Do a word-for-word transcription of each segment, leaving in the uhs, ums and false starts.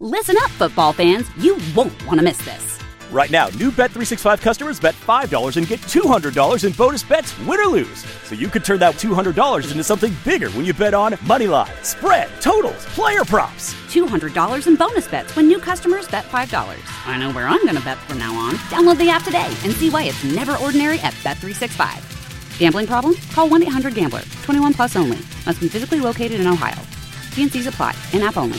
Listen up, football fans. You won't want to miss this. Right now, new Bet three sixty-five customers bet five dollars and get two hundred dollars in bonus bets, win or lose. So you could turn that two hundred dollars into something bigger when you bet on money line, spread, totals, player props. two hundred dollars in bonus bets when new customers bet five dollars. I know where I'm going to bet from now on. Download the app today and see why it's never ordinary at Bet three sixty-five. Gambling problem? Call one eight hundred gambler. twenty-one plus only. Must be physically located in Ohio. T and C's apply. In-app only.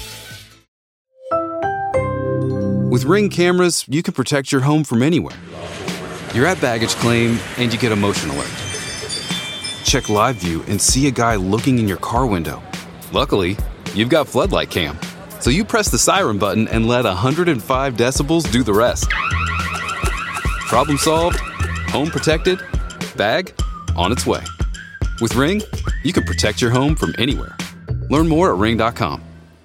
With Ring cameras, you can protect your home from anywhere. You're at baggage claim, and you get a motion alert. Check live view and see a guy looking in your car window. Luckily, you've got Floodlight Cam, so you press the siren button and let one hundred five decibels do the rest. Problem solved, home protected, bag on its way. With Ring, you can protect your home from anywhere. Learn more at ring dot com.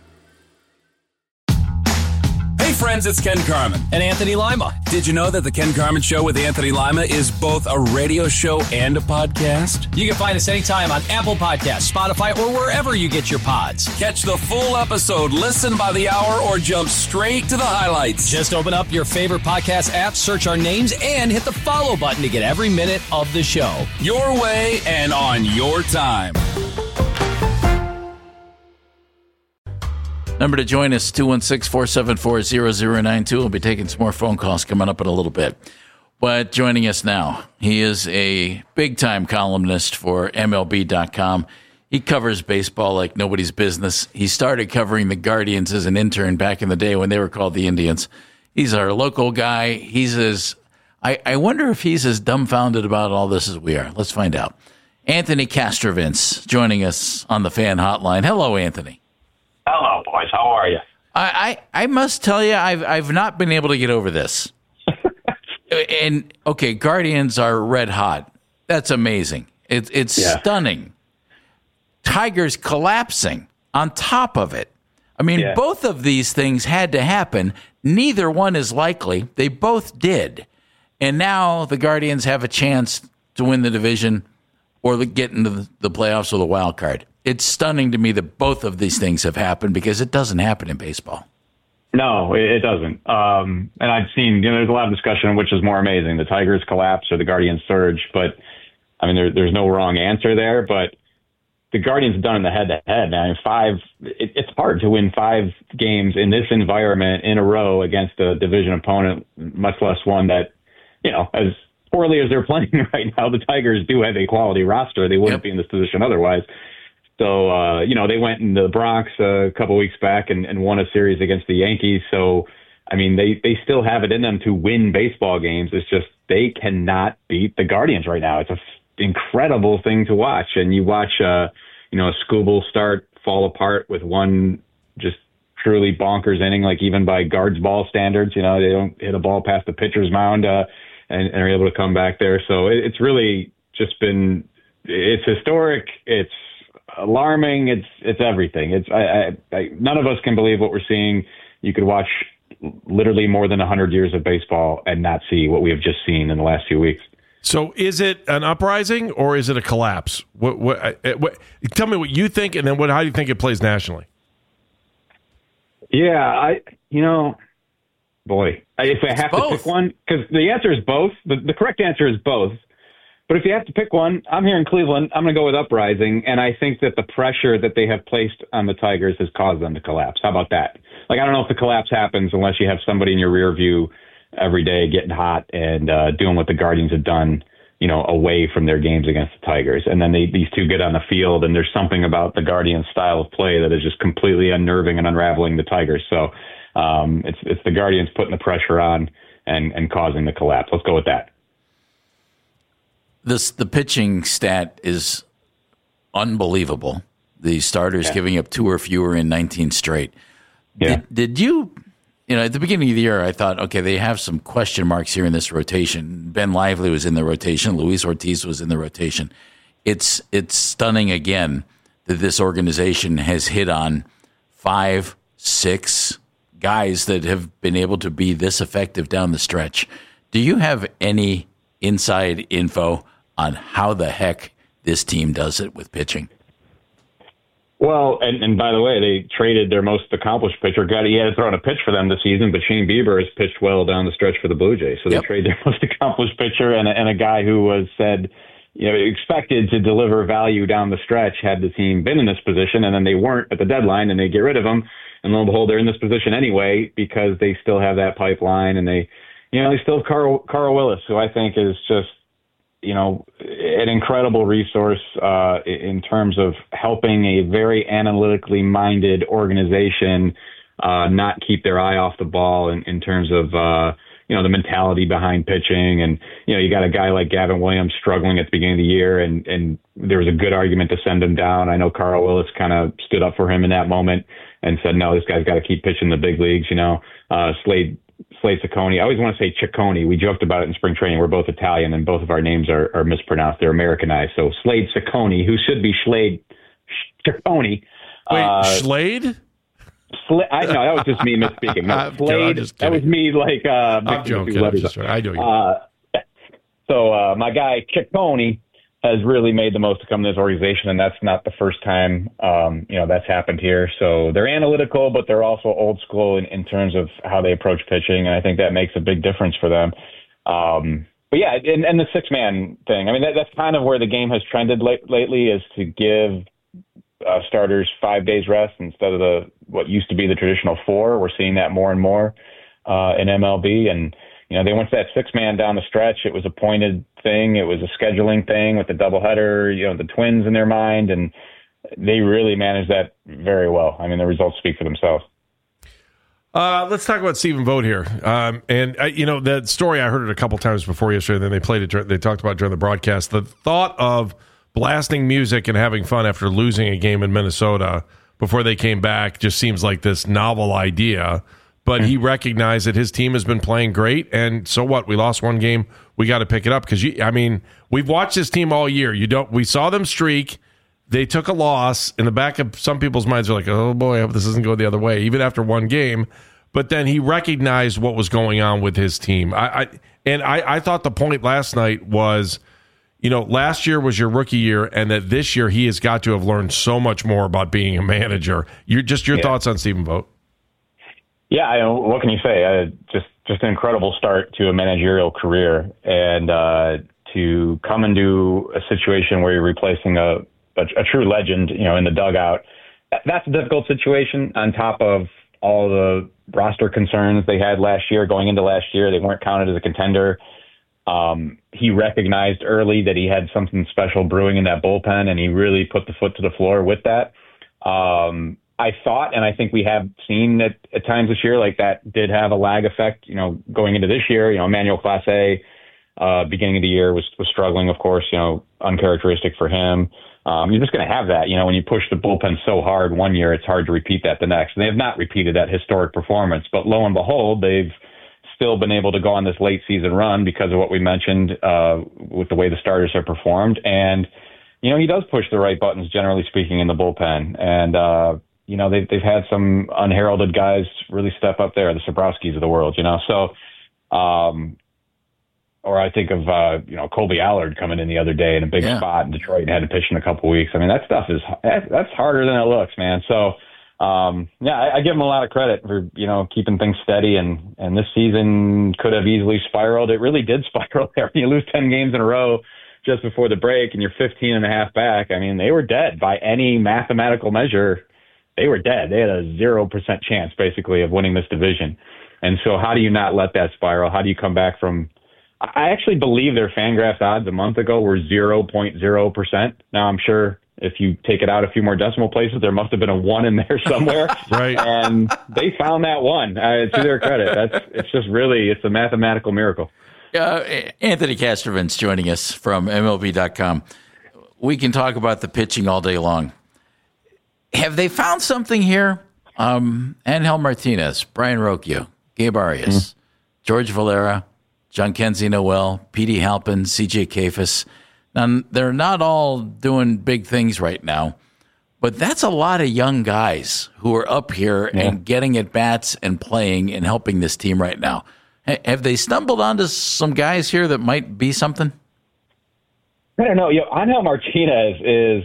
Hey friends, it's Ken Carman and Anthony Lima. Did you know that the Ken Carman Show with Anthony Lima is both a radio show and a podcast? You can find us anytime on Apple Podcasts, Spotify, or wherever you get your pods. Catch the full episode, listen by the hour, or jump straight to the highlights. Just open up your favorite podcast app, search our names, and hit the follow button to get every minute of the show. Your way and on your time. Number to join us, two one six, four seven four, zero zero nine two. We'll be taking some more phone calls coming up in a little bit. But joining us now, he is a big-time columnist for M L B dot com. He covers baseball like nobody's business. He started covering the Guardians as an intern back in the day when they were called the Indians. He's our local guy. He's as I, I wonder if he's as dumbfounded about all this as we are. Let's find out. Anthony Castrovince joining us on the Fan Hotline. Hello, Anthony. Hello, boys. How are you? I, I, I must tell you, I've I've not been able to get over this. And okay, Guardians are red hot. That's amazing. It, it's yeah. stunning. Tigers collapsing on top of it. I mean, yeah. both of these things had to happen. Neither one is likely. They both did. And now the Guardians have a chance to win the division or get into the, the playoffs with a wild card. It's stunning to me that both of these things have happened because it doesn't happen in baseball. No, it doesn't. Um, and I've seen, you know, there's a lot of discussion on which is more amazing, the Tigers collapse or the Guardians surge. But, I mean, there, there's no wrong answer there. But the Guardians have done it in the head-to-head. I mean, five, it, it's hard to win five games in this environment in a row against a division opponent, much less one that, you know, as poorly as they're playing right now, the Tigers do have a quality roster. They wouldn't yep. be in this position otherwise. So, uh, you know, they went in the Bronx uh, a couple weeks back and, and won a series against the Yankees. So, I mean, they, they still have it in them to win baseball games. It's just they cannot beat the Guardians right now. It's an f- incredible thing to watch. And you watch, uh, you know, a Skubal start fall apart with one just truly bonkers inning, like even by guards ball standards. You know, they don't hit a ball past the pitcher's mound uh, and, and are able to come back there. So it, it's really just been it's historic. It's alarming. It's it's everything. It's I, I, I, none of us can believe what we're seeing. You could watch literally more than one hundred years of baseball and not see what we have just seen in the last few weeks. So is it an uprising or is it a collapse? What, what, what, tell me what you think, and then what, how do you think it plays nationally? Yeah, I you know, boy, if I have to pick one, because the answer is both. The, the correct answer is both. But if you have to pick one, I'm here in Cleveland. I'm going to go with uprising, and I think that the pressure that they have placed on the Tigers has caused them to collapse. How about that? Like, I don't know if the collapse happens unless you have somebody in your rear view every day getting hot and uh, doing what the Guardians have done, you know, away from their games against the Tigers. And then they, these two get on the field, and there's something about the Guardians' style of play that is just completely unnerving and unraveling the Tigers. So um, it's it's the Guardians putting the pressure on and, and causing the collapse. Let's go with that. This the pitching stat is unbelievable. The starters yeah. giving up two or fewer in nineteen straight. Yeah. Did, did you, you know, at the beginning of the year, I thought, okay, they have some question marks here in this rotation. Ben Lively was in the rotation. Luis Ortiz was in the rotation. It's it's stunning again that this organization has hit on five, six guys that have been able to be this effective down the stretch. Do you have any inside info on how the heck this team does it with pitching? Well, and, and by the way, they traded their most accomplished pitcher. Got he had to throw in a pitch for them this season, but Shane Bieber has pitched well down the stretch for the Blue Jays. So they Yep. traded their most accomplished pitcher and a, and a guy who was said, you know, expected to deliver value down the stretch had the team been in this position, and then they weren't at the deadline, and they get rid of him. And lo and behold, they're in this position anyway because they still have that pipeline, and they, you know, they still have Carl, Carl Willis, who I think is just, you know, an incredible resource uh, in terms of helping a very analytically minded organization uh, not keep their eye off the ball in, in terms of, uh, you know, the mentality behind pitching. And, you know, you got a guy like Gavin Williams struggling at the beginning of the year, and, and there was a good argument to send him down. I know Carl Willis kind of stood up for him in that moment and said, no, this guy's got to keep pitching the big leagues, you know. Uh, Slade Slade Ciccone. I always want to say Ciccone. We joked about it in spring training. We're both Italian, and both of our names are, are mispronounced. They're Americanized. So Slade Ciccone, who should be Slade Ciccone. Wait, uh, Slade? Sla- I know that was just me misspeaking. No, I'm Slade. just That was kidding. me, like uh, I'm mixing the two joking. I'm letters just, up. I know you. Uh, so uh, my guy Ciccone has really made the most to come to this organization, and that's not the first time um, you know that's happened here. So they're analytical, but they're also old school in, in terms of how they approach pitching, and I think that makes a big difference for them. Um, but yeah, and, and the six man thing. I mean, that, that's kind of where the game has trended late, lately, is to give uh, starters five days rest instead of the what used to be the traditional four. We're seeing that more and more uh, in M L B, and you know, they went to that six man down the stretch. It was a pointed thing. It was a scheduling thing with the doubleheader, you know, the Twins in their mind, and they really managed that very well. I mean, the results speak for themselves. Uh, let's talk about Stephen Vogt here. Um, and, uh, you know, that story, I heard it a couple times before yesterday, then they played it, during, they talked about it during the broadcast. The thought of blasting music and having fun after losing a game in Minnesota before they came back just seems like this novel idea. But he recognized that his team has been playing great, and so what? We lost one game. We got to pick it up because, I mean, we've watched this team all year. You don't. We saw them streak. They took a loss. In the back of some people's minds, are like, oh, boy, I hope this doesn't go the other way, even after one game. But then he recognized what was going on with his team. I, I And I, I thought the point last night was, you know, last year was your rookie year, and that this year he has got to have learned so much more about being a manager. You're, just your yeah. thoughts on Stephen Vogt. Yeah, I, what can you say? Uh, just just an incredible start to a managerial career, and uh, to come into a situation where you're replacing a, a a true legend, you know, in the dugout. That's a difficult situation. On top of all the roster concerns they had last year, going into last year, they weren't counted as a contender. Um, he recognized early that he had something special brewing in that bullpen, and he really put the foot to the floor with that. Um, I thought, and I think we have seen that at times this year, like that did have a lag effect, you know, going into this year. You know, Emmanuel Clase, uh, beginning of the year was, was struggling, of course, you know, uncharacteristic for him. Um, you're just going to have that, you know, when you push the bullpen so hard one year, it's hard to repeat that the next. And they have not repeated that historic performance, but lo and behold, they've still been able to go on this late season run because of what we mentioned, uh, with the way the starters have performed. And, you know, he does push the right buttons, generally speaking, in the bullpen. And, uh, you know, they've, they've had some unheralded guys really step up there, the Sobrowskis of the world, you know. So, um, or I think of, uh, you know, Colby Allard coming in the other day in a big yeah. spot in Detroit and had to pitch in a couple weeks. I mean, that stuff is, that's harder than it looks, man. So, um, yeah, I, I give him a lot of credit for, you know, keeping things steady. And, and this season could have easily spiraled. It really did spiral there. You lose ten games in a row just before the break and you're fifteen and a half back. I mean, they were dead by any mathematical measure. They were dead. They had a zero percent chance, basically, of winning this division. And so how do you not let that spiral? How do you come back from – I actually believe their Fangraphs odds a month ago were zero point zero percent. Now, I'm sure if you take it out a few more decimal places, there must have been a one in there somewhere. Right. And they found that one, uh, to their credit. That's It's just really – it's a mathematical miracle. Uh, Anthony Castrovince joining us from M L B dot com. We can talk about the pitching all day long. Have they found something here? Um, Angel Martinez, Brian Rocchio, Gabe Arias, mm-hmm. George Valera, John Kenzie Noel, P D Halpin, C J Kayfus. Now, they're not all doing big things right now, but that's a lot of young guys who are up here yeah. and getting at bats and playing and helping this team right now. Have they stumbled onto some guys here that might be something? I don't know. You know, Angel Martinez is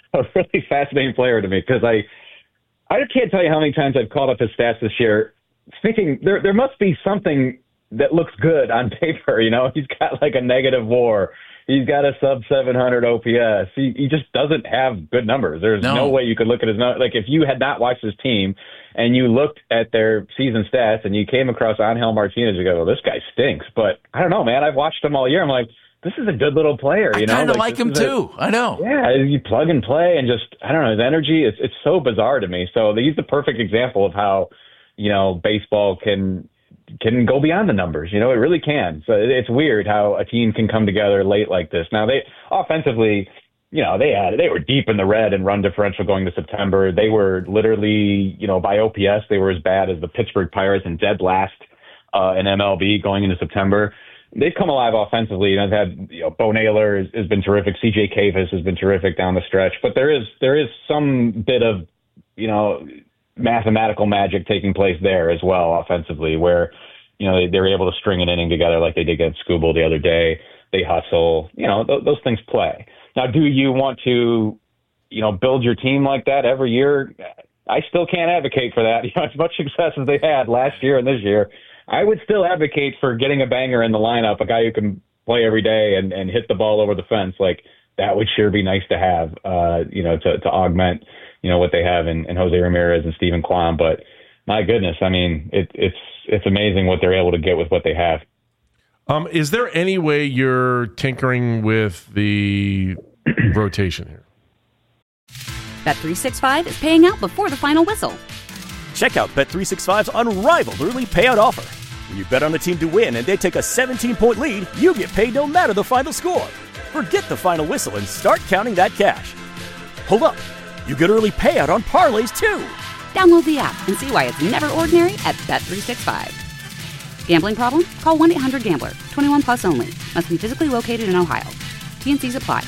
a really fascinating player to me because I, I can't tell you how many times I've called up his stats this year, thinking there there must be something that looks good on paper. You know, he's got like a negative WAR. He's got a sub seven hundred O P S. He, he just doesn't have good numbers. There's no. no way you could look at his numbers. Like if you had not watched his team and you looked at their season stats and you came across Angel Martinez, you go, well, this guy stinks. But I don't know, man. I've watched him all year. I'm like, this is a good little player. You I know, kind of like, like him too. A, I know. Yeah, you plug and play and just, I don't know, his energy, it's, it's so bizarre to me. So he's the perfect example of how, you know, baseball can can go beyond the numbers. You know, it really can. So it's weird how a team can come together late like this. Now, they offensively, you know, they had they were deep in the red in run differential going to September. They were literally, you know, by O P S, they were as bad as the Pittsburgh Pirates and dead last uh, in M L B going into September. They've come alive offensively. You know, they've had, you know, Bo Naylor has, has been terrific. C J Kavis has been terrific down the stretch. But there is there is some bit of, you know, mathematical magic taking place there as well offensively, where, you know, they, they were able to string an inning together like they did against Skubal the other day. They hustle, you know, th- those things play. Now, do you want to, you know, build your team like that every year? I still can't advocate for that. You know, as much success as they had last year and this year, I would still advocate for getting a banger in the lineup, a guy who can play every day and, and hit the ball over the fence. Like, that would sure be nice to have, uh, you know, to, to augment, you know, what they have in, in Jose Ramirez and Stephen Kwan. But my goodness, I mean, it, it's it's amazing what they're able to get with what they have. Um, is there any way you're tinkering with the rotation here? Bet three sixty-five is paying out before the final whistle. Check out Bet three sixty-five's unrivaled early payout offer. When you bet on a team to win and they take a seventeen-point lead, you get paid no matter the final score. Forget the final whistle and start counting that cash. Hold up. You get early payout on parlays, too. Download the app and see why it's never ordinary at Bet three sixty-five. Gambling problem? Call one eight hundred gambler. twenty-one plus only. Must be physically located in Ohio. T N Cs apply.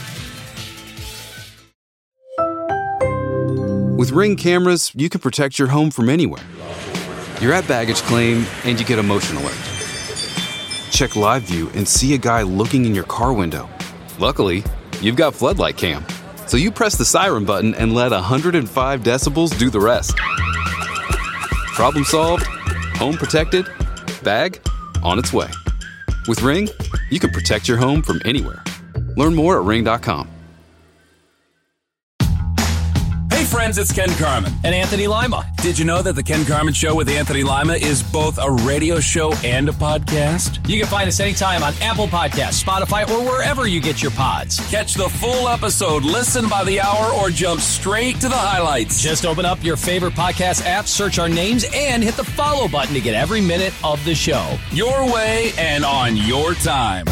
With Ring cameras, you can protect your home from anywhere. You're at baggage claim and you get a motion alert. Check live view and see a guy looking in your car window. Luckily, you've got Floodlight Cam. So you press the siren button and let one hundred five decibels do the rest. Problem solved. Home protected. Bag on its way. With Ring, you can protect your home from anywhere. Learn more at ring dot com. Hey friends, it's Ken Carman. And Anthony Lima. Did you know that the Ken Carman Show with Anthony Lima is both a radio show and a podcast? You can find us anytime on Apple Podcasts, Spotify, or wherever you get your pods. Catch the full episode, listen by the hour, or jump straight to the highlights. Just open up your favorite podcast app, search our names, and hit the follow button to get every minute of the show. Your way and on your time.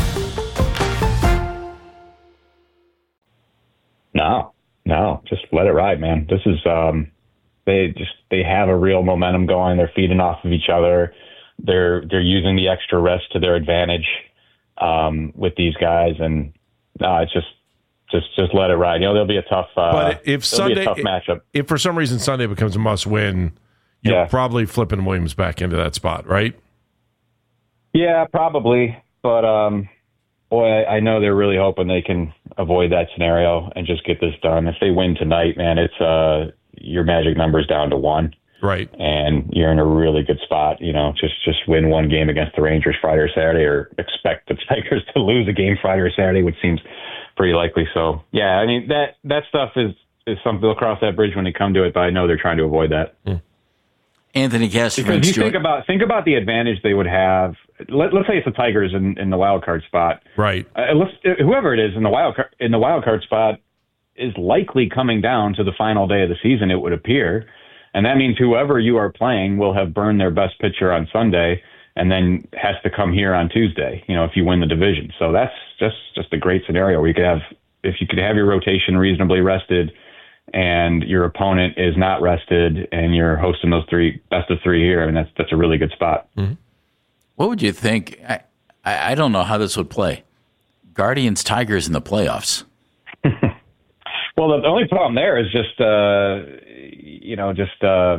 No. No, just let it ride, man. This is um, they just they have a real momentum going. They're feeding off of each other. They're they're using the extra rest to their advantage um, with these guys, and no, it's just just just let it ride. You know, there'll be a tough. Uh, but if Sunday, be a tough matchup. If for some reason Sunday becomes a must win, you're yeah. probably flipping Williams back into that spot, right? Yeah, probably, but. Um, Boy, I know they're really hoping they can avoid that scenario and just get this done. If they win tonight, man, it's uh, your magic number's down to one. Right. And you're in a really good spot. You know, just just win one game against the Rangers Friday or Saturday, or expect the Tigers to lose a game Friday or Saturday, which seems pretty likely. So, yeah, I mean, that that stuff is, is something they'll cross that bridge when they come to it, but I know they're trying to avoid that. Mm. Anthony Castro. Because you think about think about the advantage they would have. Let, let's say it's the Tigers in, in the wild card spot, right? Uh, let's, whoever it is in the wild card, in the wild card spot is likely coming down to the final day of the season. It would appear, and that means whoever you are playing will have burned their best pitcher on Sunday, and then has to come here on Tuesday. You know, if you win the division, so that's just just a great scenario where you could have if you could have your rotation reasonably rested. And your opponent is not rested, and you're hosting those three best of three here. I mean, that's that's a really good spot. Mm-hmm. What would you think? I, I don't know how this would play. Guardians, Tigers in the playoffs. Well, the only problem there is just, uh, you know, just uh,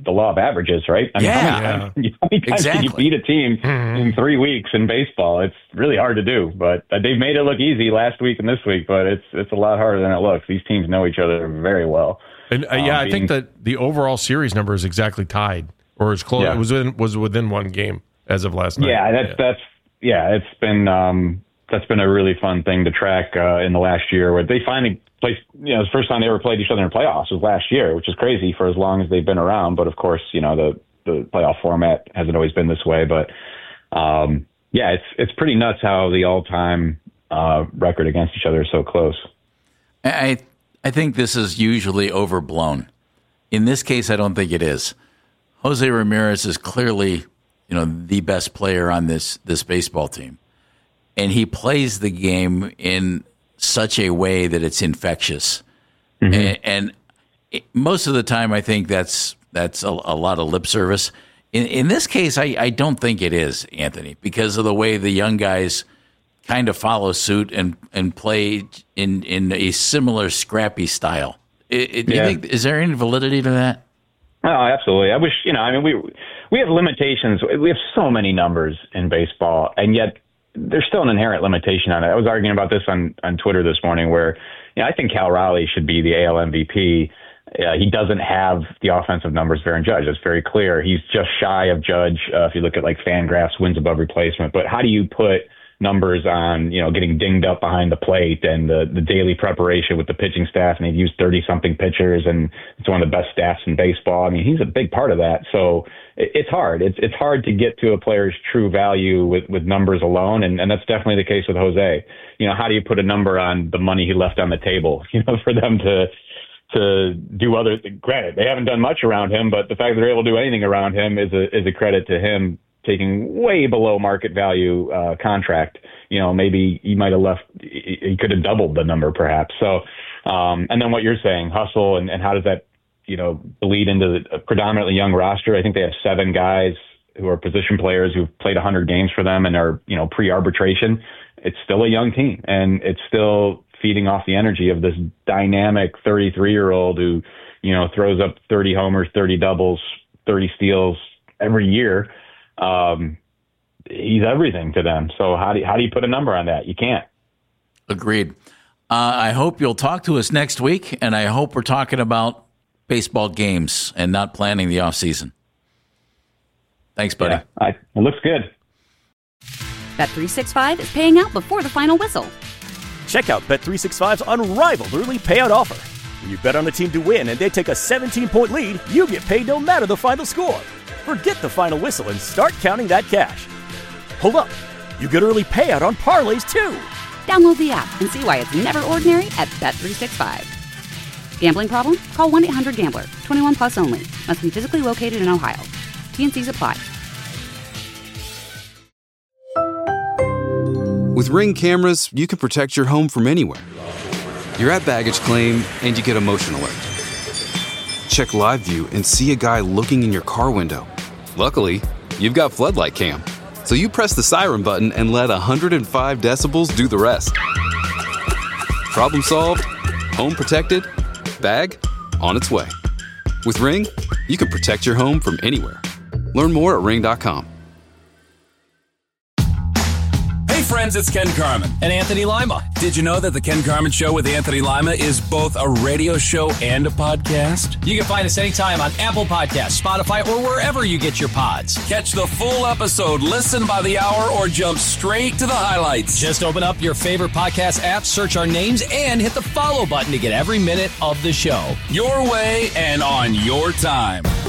the law of averages, right? I mean, Yeah. how many times, how many times Exactly. can you beat a team in three weeks in baseball? It's really hard to do, but they've made it look easy last week and this week, but it's it's a lot harder than it looks. These teams know each other very well. And uh, yeah, Um, I think that the overall series number is exactly tied, or as close. Yeah. It was within, was within one game as of last night. Yeah, that's that's yeah, it's been um, that's been a really fun thing to track uh, in the last year, where they finally played. You know, the first time they ever played each other in playoffs was last year, which is crazy for as long as they've been around. But of course, you know, the the playoff format hasn't always been this way. But um, yeah, it's it's pretty nuts how the all time uh, record against each other is so close. I I think this is usually overblown. In this case, I don't think it is. Jose Ramirez is clearly, you know, the best player on this this baseball team, and he plays the game in such a way that it's infectious. Mm-hmm. And, and it, most of the time, I think that's that's a, a lot of lip service. In, in this case, I, I don't think it is, Anthony, because of the way the young guys kind of follow suit and, and play in, in a similar scrappy style. It, it, do Yeah. you think, is there any validity to that? Oh, absolutely. I wish, you know, I mean, we we have limitations. We have so many numbers in baseball, and yet there's still an inherent limitation on it. I was arguing about this on, on Twitter this morning where, you know, I think Cal Raleigh should be the A L M V P. Uh, he doesn't have the offensive numbers of Aaron Judge. It's very clear. He's just shy of Judge uh, if you look at like Fangraphs wins above replacement. But how do you put numbers on, you know, getting dinged up behind the plate and the, the daily preparation with the pitching staff, and they've used thirty something pitchers, and it's one of the best staffs in baseball. I mean, he's a big part of that. So it, it's hard. It's it's hard to get to a player's true value with, with numbers alone. And, and that's definitely the case with Jose. You know, how do you put a number on the money he left on the table, you know, for them to, to do other, granted, they haven't done much around him, but the fact that they're able to do anything around him is a, is a credit to him taking way below market value uh, contract. You know, maybe he might have left, he could have doubled the number perhaps. So, um, and then what you're saying, hustle, and, and how does that, you know, bleed into the predominantly young roster? I think they have seven guys who are position players who've played one hundred games for them and are, you know, pre-arbitration. It's still a young team, and it's still feeding off the energy of this dynamic thirty-three-year-old who, you know, throws up thirty homers, thirty doubles, thirty steals every year. Um, he's everything to them. So how do you, how do you put a number on that? You can't. Agreed. Uh, I hope you'll talk to us next week, and I hope we're talking about baseball games and not planning the off season. Thanks, buddy. Yeah, I, it looks good. Bet three sixty-five is paying out before the final whistle. Check out Bet three sixty-five's unrivaled early payout offer. When you bet on a team to win and they take a seventeen-point lead, you get paid no matter the final score. Forget the final whistle and start counting that cash. Hold up. You get early payout on parlays, too. Download the app and see why it's never ordinary at Bet three sixty-five. Gambling problem? Call one eight hundred gambler. twenty-one plus only. Must be physically located in Ohio. T and C's apply. With Ring cameras, you can protect your home from anywhere. You're at baggage claim and you get a motion alert. Check live view and see a guy looking in your car window. Luckily, you've got floodlight cam. So you press the siren button and let one hundred five decibels do the rest. Problem solved, home protected, bag on its way. With Ring, you can protect your home from anywhere. Learn more at ring dot com. Hey friends, it's Ken Carman. And Anthony Lima. Did you know that the Ken Carman Show with Anthony Lima is both a radio show and a podcast? You can find us anytime on Apple Podcasts, Spotify, or wherever you get your pods. Catch the full episode, listen by the hour, or jump straight to the highlights. Just open up your favorite podcast app, search our names, and hit the follow button to get every minute of the show. Your way and on your time.